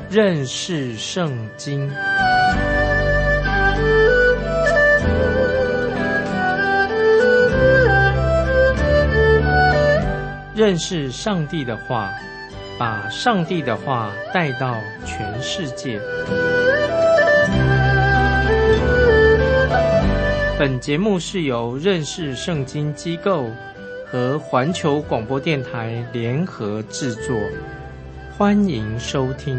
认识圣经。认识上帝的话，把上帝的话带到全世界。本节目是由认识圣经机构和环球广播电台联合制作，欢迎收听。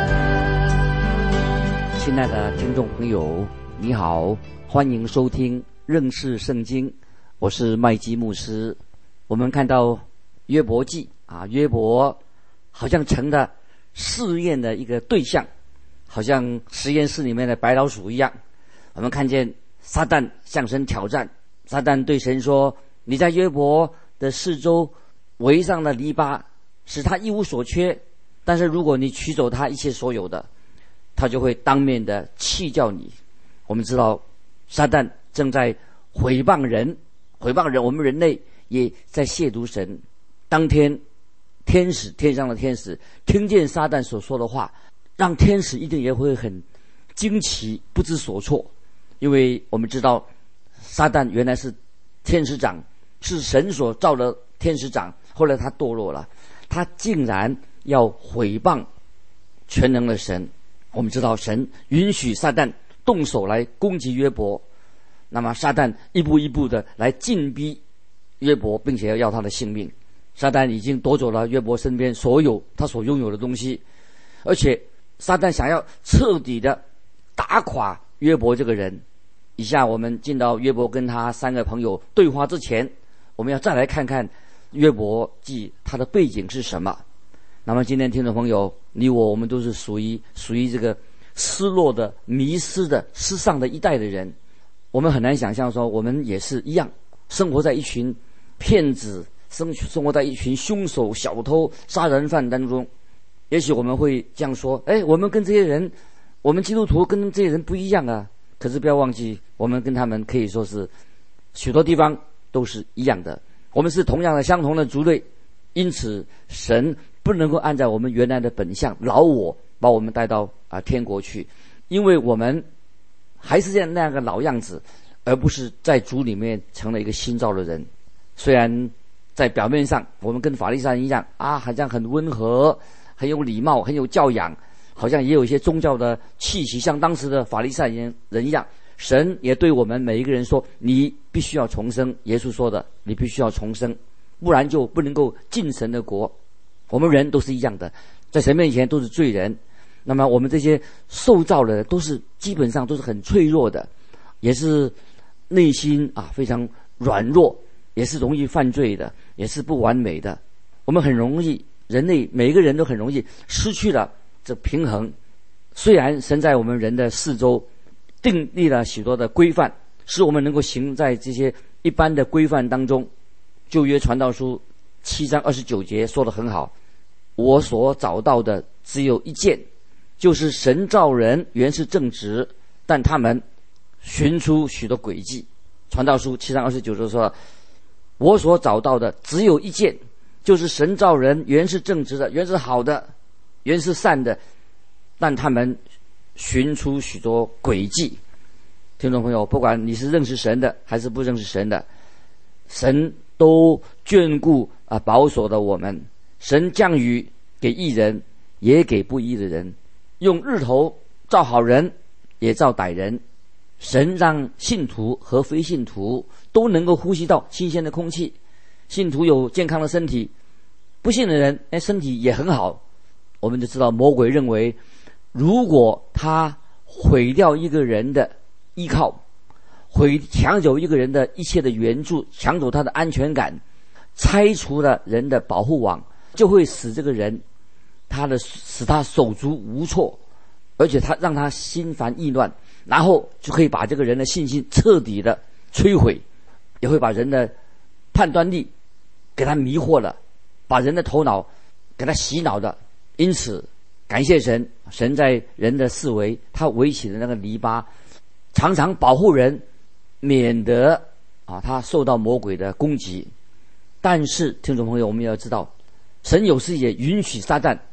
亲爱的听众朋友，你好，欢迎收听认识圣经，我是麦基牧师。我们看到约伯记约伯好像成了试验的一个对象，好像实验室里面的白老鼠一样。我们看见撒旦向神挑战，撒旦对神说，你在约伯的四周围上了篱笆，使他一无所缺，但是如果你取走他一切所有的，他就会当面的弃掉你。我们知道撒旦正在毁谤人，我们人类也在亵渎神。当天天上的天使听见撒旦所说的话，让天使一定也会很惊奇不知所措。因为我们知道撒旦原来是天使长，是神所造的天使长，后来他堕落了，他竟然要毁谤全能的神。我们知道神允许撒旦动手来攻击约伯，那么撒旦一步一步的来进逼约伯，并且要他的性命。撒旦已经夺走了约伯身边所有他所拥有的东西，而且撒旦想要彻底的打垮约伯这个人。以下我们进到约伯跟他三个朋友对话之前，我们要再来看看约伯记他的背景是什么。那么今天听众朋友，你我们都是属于这个失落的、迷失的、失丧的一代的人。我们很难想象说我们也是一样，生活在一群骗子，生活在一群凶手、小偷、杀人犯当中。也许我们会这样说，我们跟这些人，我们基督徒跟这些人不一样啊。可是不要忘记，我们跟他们可以说是许多地方都是一样的，我们是同样的相同的族类。因此神不能够按照我们原来的本相老我把我们带到天国去，因为我们还是那样个老样子，而不是在主里面成了一个新造的人。虽然在表面上我们跟法利赛人一样好像很温和，很有礼貌，很有教养，好像也有一些宗教的气息，像当时的法利赛人一样。神也对我们每一个人说，你必须要重生，耶稣说的，你必须要重生，不然就不能够进神的国。我们人都是一样的，在神面前都是罪人。那么我们这些受造的人基本上都是很脆弱的，也是内心非常软弱，也是容易犯罪的，也是不完美的。我们很容易，人类每一个人都很容易失去了这平衡。虽然神在我们人的四周订立了许多的规范，使我们能够行在这些一般的规范当中。旧约传道书7章29节说得很好，我所找到的只有一件，就是神造人原是正直，但他们寻出许多诡计。传道书7章29就说，我所找到的只有一件，就是神造人原是正直的，原是好的，原是善的，但他们寻出许多诡计。听众朋友，不管你是认识神的还是不认识神的，神都眷顾保守的我们。神降雨给义人，也给不义的人，用日头照好人，也照歹人。神让信徒和非信徒都能够呼吸到新鲜的空气，信徒有健康的身体，不信的人身体也很好。我们就知道魔鬼认为，如果他毁掉一个人的依靠，抢走一个人的一切的援助，抢走他的安全感，拆除了人的保护网，就会使这个人使他手足无措，而且他让他心烦意乱，然后就可以把这个人的信心彻底的摧毁，也会把人的判断力给他迷惑了，把人的头脑给他洗脑的。因此感谢神，神在人的四围他围起的那个篱笆，常常保护人，免得他受到魔鬼的攻击。但是听众朋友，我们要知道，神有时也允许撒旦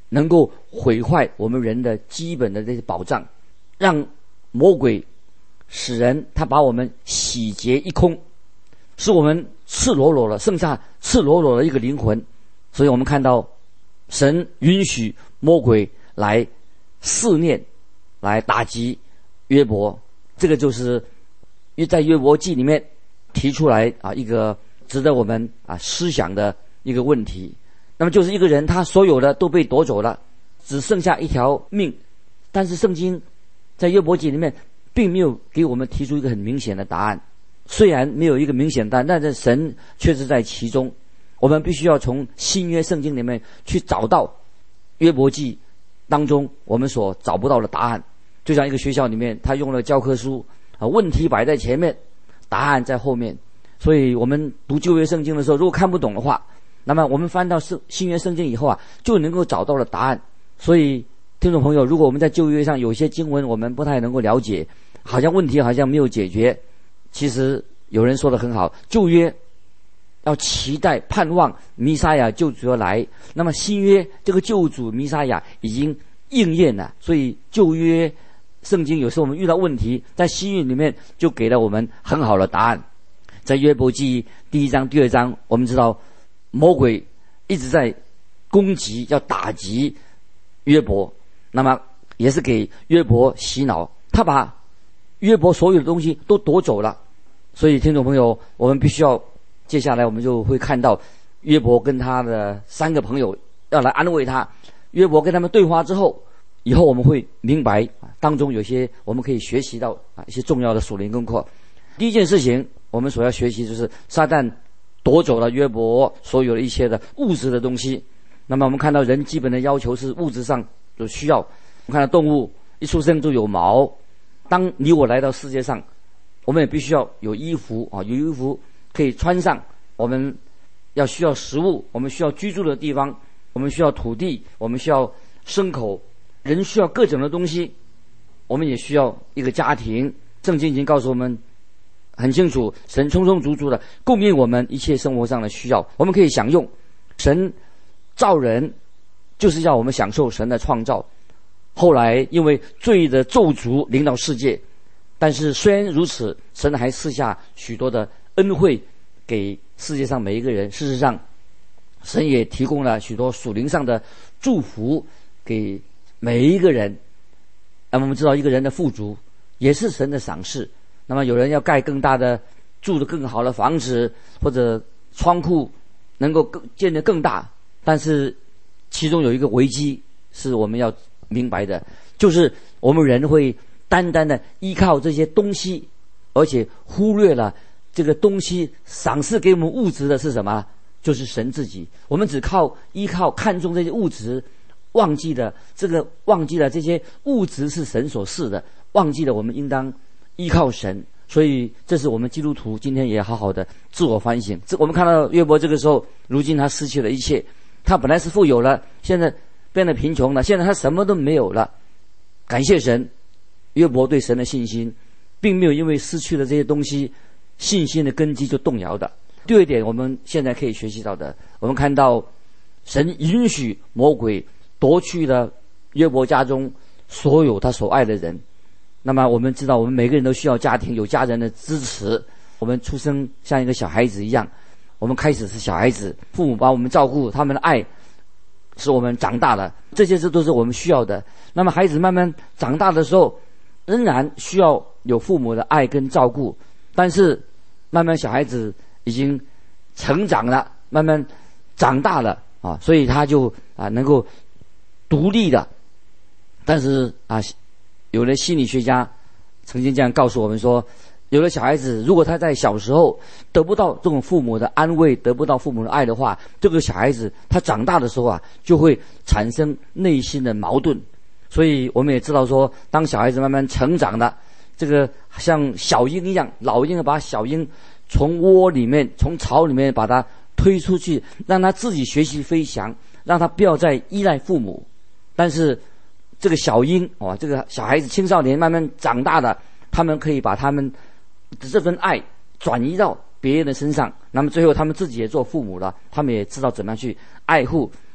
能够毁坏我们人的基本的这些保障，让魔鬼使人他把我们洗劫一空，使我们赤裸裸的，剩下赤裸裸的一个灵魂。所以我们看到神允许魔鬼来试炼，来打击约伯。这个就是在约伯记里面提出来一个值得我们思想的一个问题。那么就是一个人他所有的都被夺走了，只剩下一条命。但是圣经在约伯记里面并没有给我们提出一个很明显的答案，虽然没有一个明显的答案，但是神却是在其中。我们必须要从新约圣经里面去找到约伯记当中我们所找不到的答案。就像一个学校里面他用了教科书问题摆在前面，答案在后面。所以我们读旧约圣经的时候，如果看不懂的话，那么我们翻到新约圣经以后就能够找到了答案。所以听众朋友，如果我们在旧约上有些经文我们不太能够了解，好像问题好像没有解决，其实有人说得很好，旧约要期待盼望弥赛亚救主而来，那么新约这个救主弥赛亚已经应验了。所以旧约圣经有时候我们遇到问题，在新约里面就给了我们很好的答案。在约伯记第1章第2章，我们知道魔鬼一直在攻击，要打击约伯，那么也是给约伯洗脑，他把约伯所有的东西都夺走了。所以听众朋友，我们必须要接下来我们就会看到约伯跟他的3个朋友要来安慰他。约伯跟他们对话之后，以后我们会明白当中有些我们可以学习到一些重要的属灵功课。第一件事情我们所要学习就是撒旦夺走了约伯所有的一切的物质的东西。那么我们看到人基本的要求是物质上有需要，我们看到动物一出生就有毛，当你我来到世界上，我们也必须要有衣服有衣服可以穿上，我们需要食物，我们需要居住的地方，我们需要土地，我们需要牲口，人需要各种的东西，我们也需要一个家庭。圣经已经告诉我们很清楚，神充充足足的供应我们一切生活上的需要，我们可以享用。神造人就是要我们享受神的创造，后来因为罪的咒诅临到世界，但是虽然如此，神还赐下许多的恩惠给世界上每一个人。事实上神也提供了许多属灵上的祝福给每一个人。那么我们知道一个人的富足也是神的赏赐，那么有人要盖更大的住得更好的房子，或者仓库能够建得更大，但是其中有一个危机是我们要明白的，就是我们人会单单的依靠这些东西，而且忽略了这个东西赏赐给我们物质的是什么？就是神自己。我们只依靠看重这些物质，忘记了这些物质是神所赐的，忘记了我们应当依靠神。所以这是我们基督徒今天也好好的自我反省。我们看到约伯这个时候，如今他失去了一切，他本来是富有了，现在变得贫穷了，现在他什么都没有了。感谢神，约伯对神的信心并没有因为失去了这些东西，信心的根基就动摇的。第二点我们现在可以学习到的，我们看到神允许魔鬼夺去了约伯家中所有他所爱的人。那么我们知道我们每个人都需要家庭，有家人的支持。我们出生像一个小孩子一样，我们开始是小孩子，父母把我们照顾，他们的爱使我们长大了，这些都是我们需要的。那么孩子慢慢长大的时候，仍然需要有父母的爱跟照顾，但是慢慢小孩子已经成长了，慢慢长大了所以他就能够独立的。但是有的心理学家曾经这样告诉我们说，有的小孩子如果他在小时候得不到这种父母的安慰，得不到父母的爱的话，这个小孩子他长大的时候就会产生内心的矛盾。所以我们也知道说，当小孩子慢慢成长了，这个像小鹰一样，老鹰把小鹰从窝里面，从巢里面把它推出去，让它自己学习飞翔，让它不要再依赖父母。但是这个小鹰这个小孩子青少年慢慢长大了，他们可以把他们的这份爱转移到别人的身上，那么最后他们自己也做父母了，他们也知道怎么样去爱护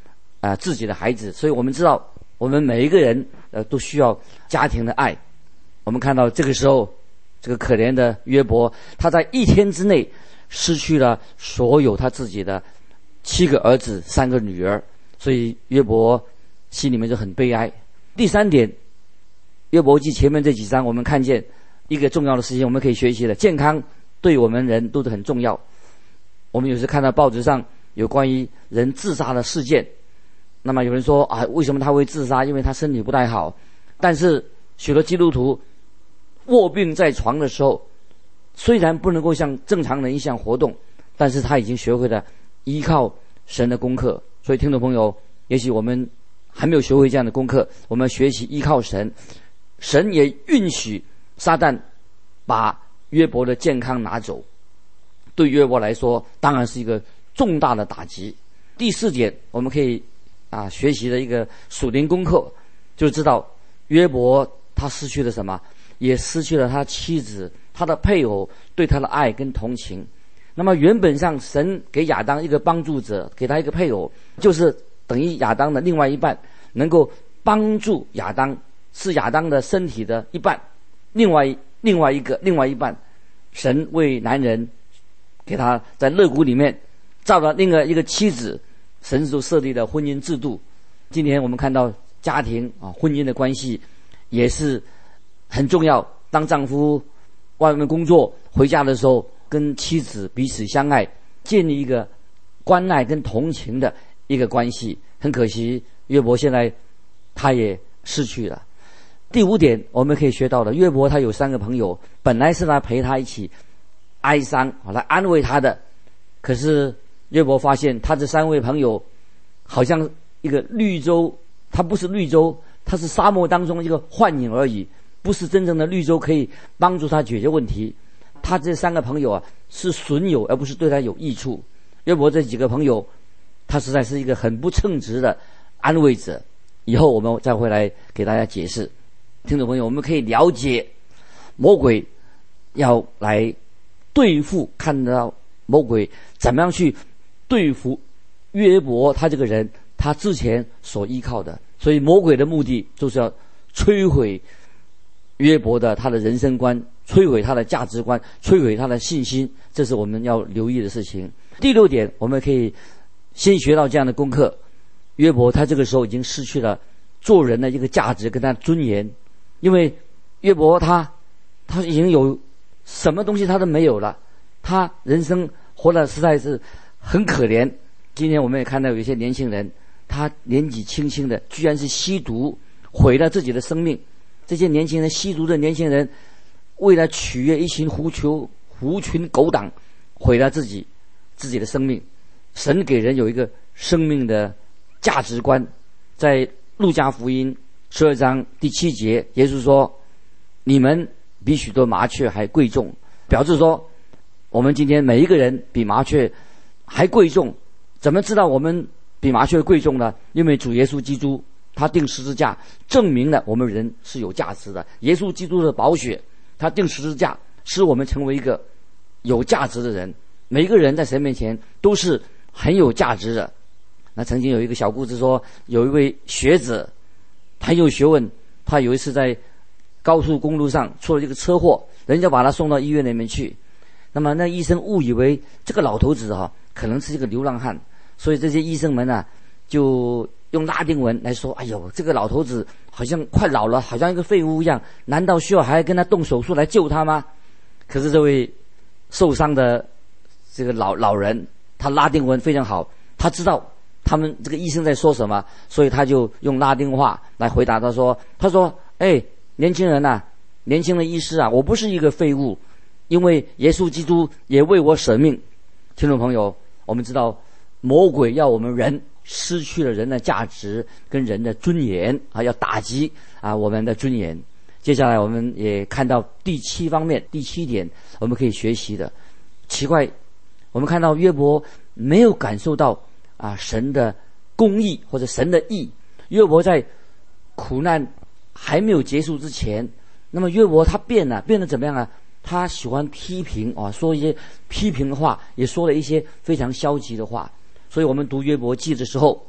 自己的孩子。所以我们知道，我们每一个人都需要家庭的爱。我们看到这个时候，这个可怜的约伯，他在一天之内失去了所有他自己的7个儿子3个女儿，所以约伯心里面就很悲哀。第3点，约伯记前面这几章我们看见一个重要的事情，我们可以学习的，健康对我们人都是很重要。我们有时看到报纸上有关于人自杀的事件，那么有人说为什么他会自杀？因为他身体不太好。但是许多基督徒卧病在床的时候，虽然不能够像正常人一样活动，但是他已经学会了依靠神的功课。所以听众朋友，也许我们还没有学会这样的功课，我们学习依靠神。神也允许撒旦把约伯的健康拿走，对约伯来说当然是一个重大的打击。第4点，我们可以学习的一个属灵功课，就知道约伯他失去了什么，也失去了他妻子、他的配偶对他的爱跟同情。那么原本上神给亚当一个帮助者，给他一个配偶，就是等于亚当的另外一半，能够帮助亚当，是亚当的身体的一半。另外一半，神为男人给他在肋骨里面造了另外一个妻子，神所设立的婚姻制度。今天我们看到家庭婚姻的关系也是很重要。当丈夫外面工作回家的时候，跟妻子彼此相爱，建立一个关爱跟同情的一个关系。很可惜，约伯现在他也失去了。第5点，我们可以学到的，约伯他有3个朋友，本来是来陪他一起哀伤来安慰他的，可是约伯发现他这3位朋友好像一个绿洲，他不是绿洲，他是沙漠当中一个幻影而已，不是真正的绿洲可以帮助他解决问题。他这3个朋友是损友，而不是对他有益处。约伯这几个朋友，他实在是一个很不称职的安慰者。以后我们再回来给大家解释。听众朋友，我们可以了解魔鬼要来对付，看到魔鬼怎么样去对付约伯他这个人，他之前所依靠的。所以魔鬼的目的就是要摧毁约伯的他的人生观，摧毁他的价值观，摧毁他的信心，这是我们要留意的事情。第6点，我们可以先学到这样的功课，约伯他这个时候已经失去了做人的一个价值跟他尊严。因为约伯他已经有什么东西他都没有了，他人生活得实在是很可怜。今天我们也看到有一些年轻人，他年纪轻轻的居然是吸毒，毁了自己的生命。这些年轻人，吸毒的年轻人，为了取悦一群狐群狗党，毁了自己的生命。神给人有一个生命的价值观，在路加福音12章第7节，耶稣说：“你们比许多麻雀还贵重。”表示说，我们今天每一个人比麻雀还贵重。怎么知道我们比麻雀贵重呢？因为主耶稣基督他钉十字架，证明了我们人是有价值的。耶稣基督的宝血，他钉十字架，使我们成为一个有价值的人。每一个人在神面前都是很有价值的。那曾经有一个小故事说，有一位学者很有学问，他有一次在高速公路上出了一个车祸，人家把他送到医院里面去。那么那医生误以为这个老头子可能是一个流浪汉，所以这些医生们就用拉丁文来说：“哎呦，这个老头子好像快老了，好像一个废物一样，难道需要还跟他动手术来救他吗？”可是这位受伤的这个老人，他拉丁文非常好，他知道他们这个医生在说什么，所以他就用拉丁话来回答他说：“年轻人年轻的医师我不是一个废物，因为耶稣基督也为我舍命。”听众朋友，我们知道魔鬼要我们人失去了人的价值跟人的尊严要打击我们的尊严。接下来我们也看到第7方面，第7点我们可以学习的。奇怪，我们看到约伯没有感受到神的公义或者神的义。约伯在苦难还没有结束之前，那么约伯他变得怎么样他喜欢批评说一些批评的话，也说了一些非常消极的话。所以我们读约伯记的时候，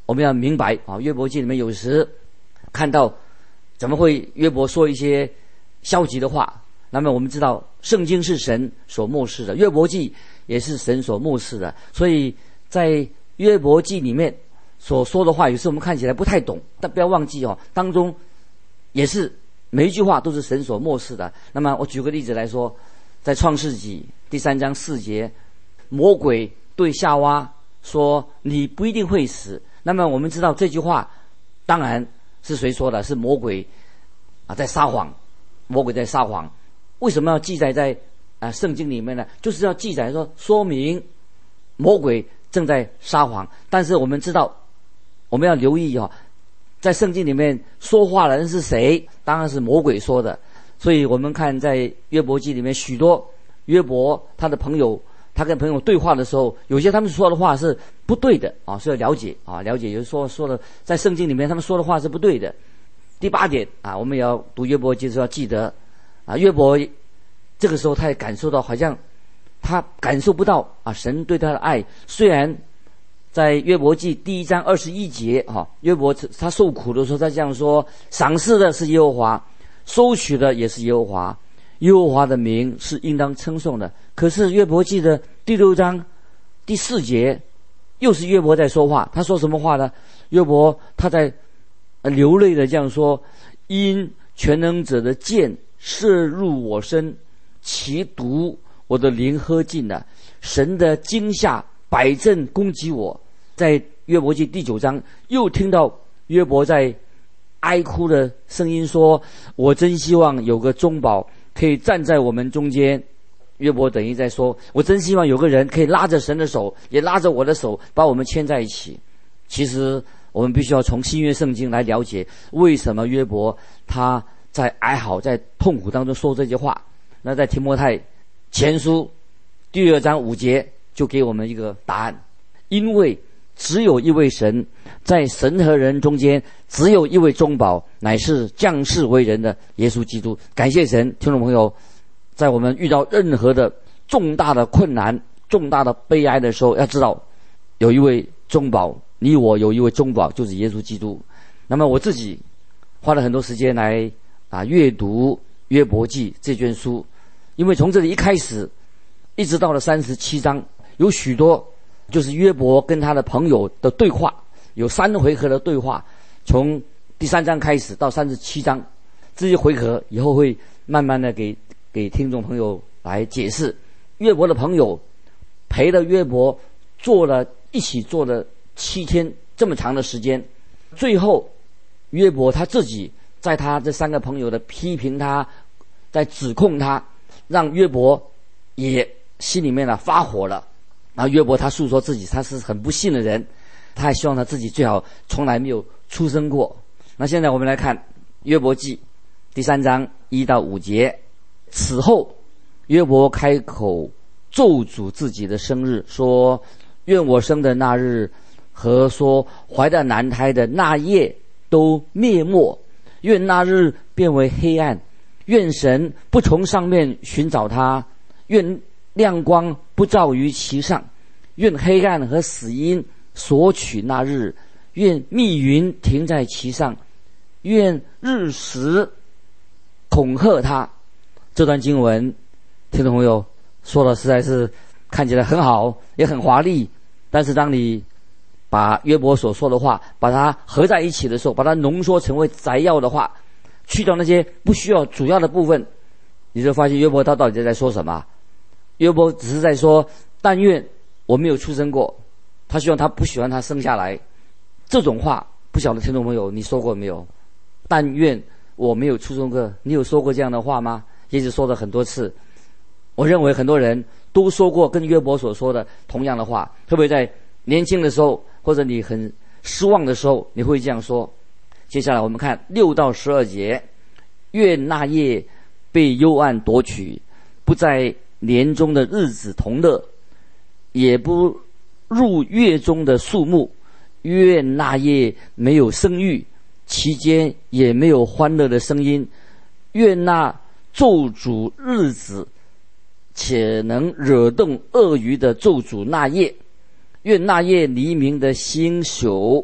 我们要明白啊，约伯记里面有时看到怎么会约伯说一些消极的话。那么我们知道圣经是神所默示的，约伯记也是神所默示的，所以在约伯记里面所说的话，有时我们看起来不太懂，但不要忘记当中也是每一句话都是神所默示的。那么我举个例子来说，在创世纪第3章4节，魔鬼对夏娃说你不一定会死。那么我们知道这句话当然是谁说的？是魔鬼在撒谎，魔鬼在撒谎。为什么要记载在圣经里面呢？就是要记载说明魔鬼正在撒谎。但是我们知道，我们要留意在圣经里面说话的人是谁？当然是魔鬼说的。所以我们看在约伯记里面，许多约伯他的朋友，他跟朋友对话的时候，有些他们说的话是不对的是要了解了解。有人说的在圣经里面他们说的话是不对的。第8点我们也要读约伯记的时候要记得约伯这个时候他也感受到，好像他感受不到神对他的爱。虽然在约伯记第1章21节约伯他受苦的时候他这样说，赏赐的是耶和华，收取的也是耶和华，耶和华的名是应当称颂的。可是约伯记的第6章第4节又是约伯在说话。他说什么话呢？约伯他在流泪的这样说，因全能者的箭射入我身，其毒我的灵喝尽了，神的惊吓百阵攻击我。在约伯记第9章又听到约伯在哀哭的声音说，我真希望有个中保可以站在我们中间。约伯等于在说，我真希望有个人可以拉着神的手，也拉着我的手，把我们牵在一起。其实我们必须要从新约圣经来了解，为什么约伯他在哀嚎在痛苦当中说这句话。那在提摩太前书第2章5节就给我们一个答案，因为只有一位神，在神和人中间只有一位中保，乃是降世为人的耶稣基督。感谢神。听众朋友，在我们遇到任何的重大的困难、重大的悲哀的时候，要知道有一位中保，你我有一位中保，就是耶稣基督。那么我自己花了很多时间来阅读约伯记这卷书，因为从这里一开始一直到了37章，有许多就是约伯跟他的朋友的对话，有3回合的对话，从第3章开始到37章，这些回合以后会慢慢的给听众朋友来解释。约伯的朋友陪了约伯一起做了7天这么长的时间，最后约伯他自己在他这3个朋友的批评他，在指控他，让约伯也心里面发火了。然后约伯他诉说自己他是很不幸的人，他还希望他自己最好从来没有出生过。那现在我们来看约伯记第3章1到5节。此后约伯开口咒诅自己的生日，说，愿我生的那日和说怀的男胎的那夜都灭没，愿那日变为黑暗，愿神不从上面寻找他，愿亮光不照于其上，愿黑暗和死荫索取那日，愿密云停在其上，愿日食恐吓他。这段经文听众朋友说的实在是看起来很好，也很华丽，但是当你把约伯所说的话把它合在一起的时候，把它浓缩成为摘要的话，去掉那些不需要主要的部分，你就发现约伯他到底在说什么。约伯只是在说，但愿我没有出生过，他希望他不喜欢他生下来。这种话不晓得听众朋友你说过没有？但愿我没有出生过，你有说过这样的话吗？也许说了很多次。我认为很多人都说过跟约伯所说的同样的话，特别在年轻的时候，或者你很失望的时候，你会这样说。接下来我们看6到12节，愿那夜被幽暗夺取，不在年中的日子同乐，也不入月中的数目，愿那夜没有生育，其间也没有欢乐的声音，愿那咒诅日子且能惹动鳄鱼的咒诅那夜，愿那夜黎明的星宿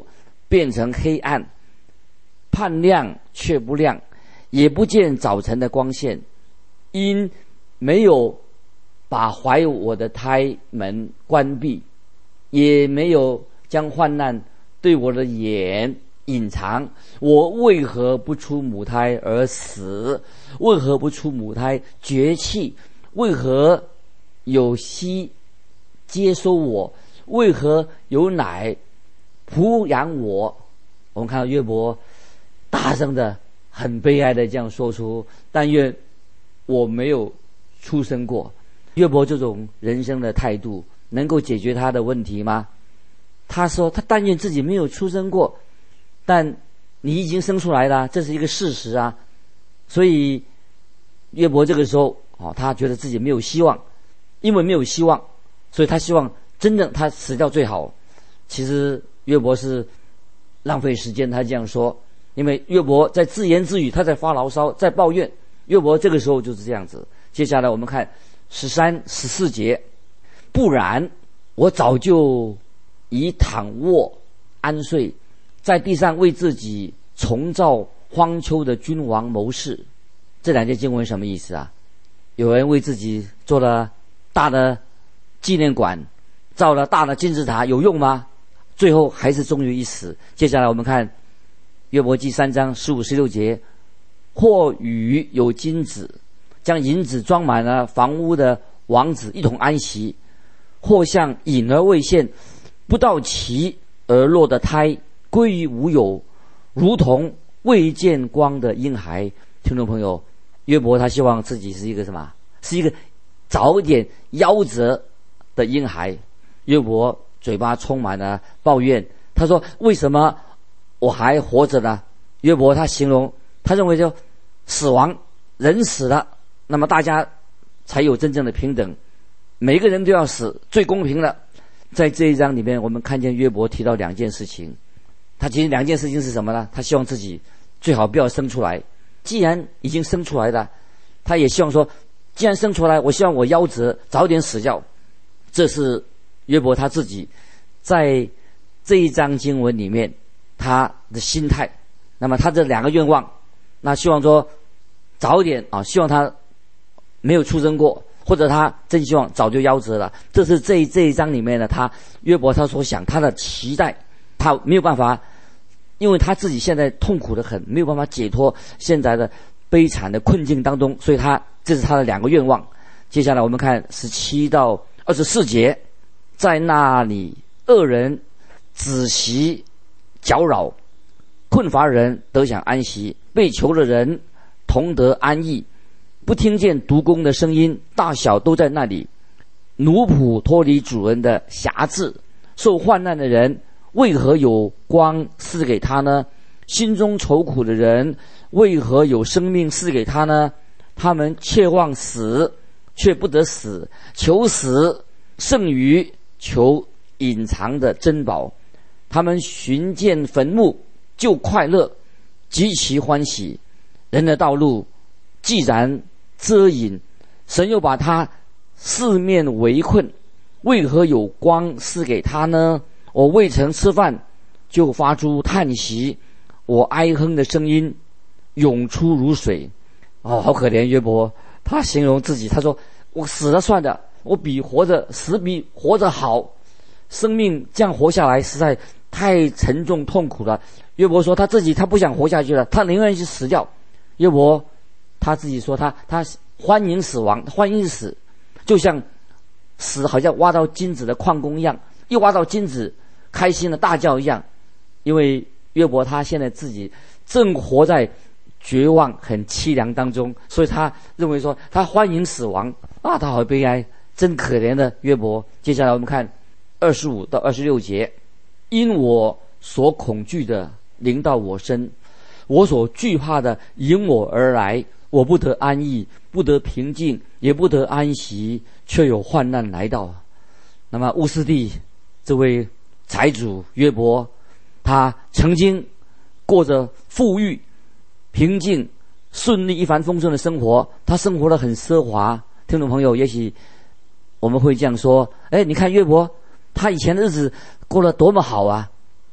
变成黑暗，盼亮却不亮，也不见早晨的光线，因没有把怀我的胎门关闭，也没有将患难对我的眼隐藏。我为何不出母胎而死？为何不出母胎绝气？为何有息接收我？为何有奶哺养我？我们看到约伯大声的很悲哀的这样说出，但愿我没有出生过。约伯这种人生的态度能够解决他的问题吗？他说他但愿自己没有出生过，但你已经生出来了，这是一个事实啊。所以约伯这个时候他觉得自己没有希望，因为没有希望，所以他希望真正他死掉最好。其实约伯是浪费时间，他这样说，因为约伯在自言自语，他在发牢骚，在抱怨。约伯这个时候就是这样子。接下来我们看13、14节，不然我早就已躺卧安睡，在地上为自己重造荒丘的君王谋士。这两节经文什么意思啊？有人为自己做了大的纪念馆，造了大的金字塔，有用吗？最后还是终于一死。接下来我们看约伯记3章15、16节，或与有金子，将银子装满了房屋的王子一同安息；或像隐而未现，不到期而落的胎，归于无有，如同未见光的婴孩。听众朋友，约伯他希望自己是一个什么？是一个早点夭折的婴孩。约伯嘴巴充满了抱怨，他说为什么我还活着呢？约伯他形容，他认为就死亡，人死了，那么大家才有真正的平等，每个人都要死，最公平了。在这一章里面我们看见约伯提到两件事情，他其实两件事情是什么呢？他希望自己最好不要生出来，既然已经生出来了，他也希望说既然生出来，我希望我夭折，早点死掉。这是约伯他自己在这一章经文里面他的心态。那么他这两个愿望，那希望说早点希望他没有出生过，或者他真希望早就夭折了。这是这一章里面的他约伯他所想，他的期待，他没有办法，因为他自己现在痛苦得很，没有办法解脱现在的悲惨的困境当中，所以这是他的两个愿望。接下来我们看17到24节，在那里恶人止息搅扰，困乏人得享安息，被囚的人同得安逸，不听见督工的声音，大小都在那里。奴仆脱离主人的辖制，受患难的人为何有光赐给他呢？心中愁苦的人为何有生命赐给他呢？他们切望死，却不得死，求死胜于求隐藏的珍宝。他们寻见坟墓就快乐，极其欢喜。人的道路既然遮隐，神又把他四面围困，为何有光赐给他呢？我未曾吃饭就发出叹息，我哀哼的声音涌出如水。好可怜约伯，他形容自己，他说我死了算了，我死比活着好，生命这样活下来实在太沉重痛苦了。约伯说他自己他不想活下去了，他宁愿去死掉。约伯他自己说他欢迎死亡，欢迎死，就像死好像挖到金子的矿工一样，一挖到金子开心的大叫一样。因为约伯他现在自己正活在绝望很凄凉当中，所以他认为说他欢迎死亡啊，他好悲哀，真可怜的约伯。接下来我们看25到26节，因我所恐惧的临到我身，我所惧怕的迎我而来，我不得安逸，不得平静，也不得安息，却有患难来到。那么乌斯地这位财主约伯，他曾经过着富裕平静顺利一帆风顺的生活，他生活得很奢华。听众朋友，也许我们会这样说，你看约伯他以前的日子过得多么好啊，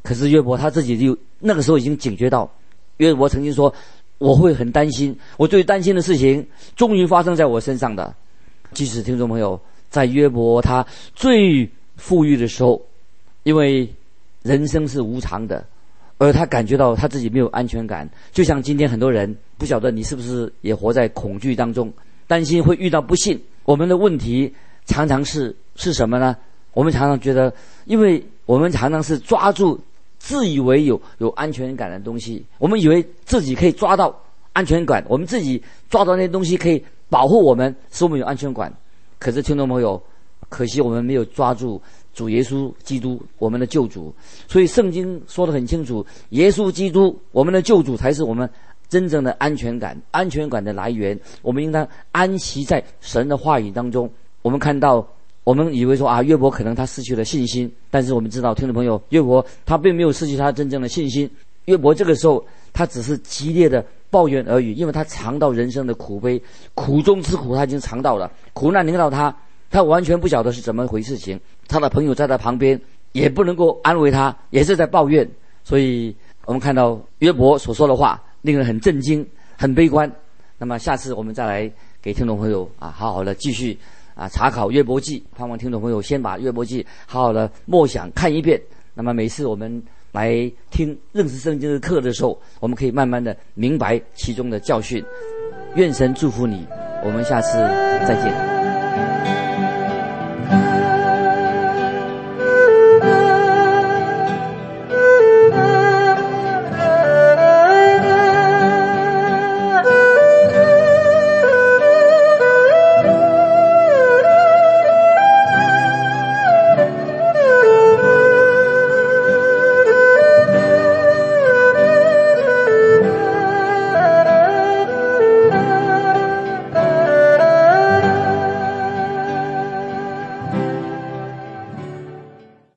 可是约伯他自己就那个时候已经警觉到，约伯曾经说我会很担心，我最担心的事情终于发生在我身上的。即使听众朋友在约伯他最富裕的时候，因为人生是无常的，而他感觉到他自己没有安全感，就像今天很多人，不晓得你是不是也活在恐惧当中，担心会遇到不幸。我们的问题常常是什么呢？我们常常觉得，因为我们常常是抓住自以为有安全感的东西，我们以为自己可以抓到安全感，我们自己抓到那些东西可以保护我们，使我们有安全感。可是听众朋友，可惜我们没有抓住主耶稣基督，我们的救主。所以圣经说得很清楚，耶稣基督我们的救主才是我们真正的安全感的来源。我们应当安息在神的话语当中。我们看到，我们以为说约伯可能他失去了信心，但是我们知道，听众朋友，约伯他并没有失去他真正的信心。约伯这个时候他只是激烈的抱怨而已，因为他尝到人生的苦悲，苦中之苦他已经尝到了，苦难临到他完全不晓得是怎么回事情。他的朋友在他旁边也不能够安慰他，也是在抱怨。所以我们看到约伯所说的话令人很震惊，很悲观。那么下次我们再来给听众朋友好好的继续查考约伯记，盼望听众朋友先把约伯记好好的默想看一遍。那么每次我们来听认识圣经的课的时候，我们可以慢慢的明白其中的教训。愿神祝福你，我们下次再见。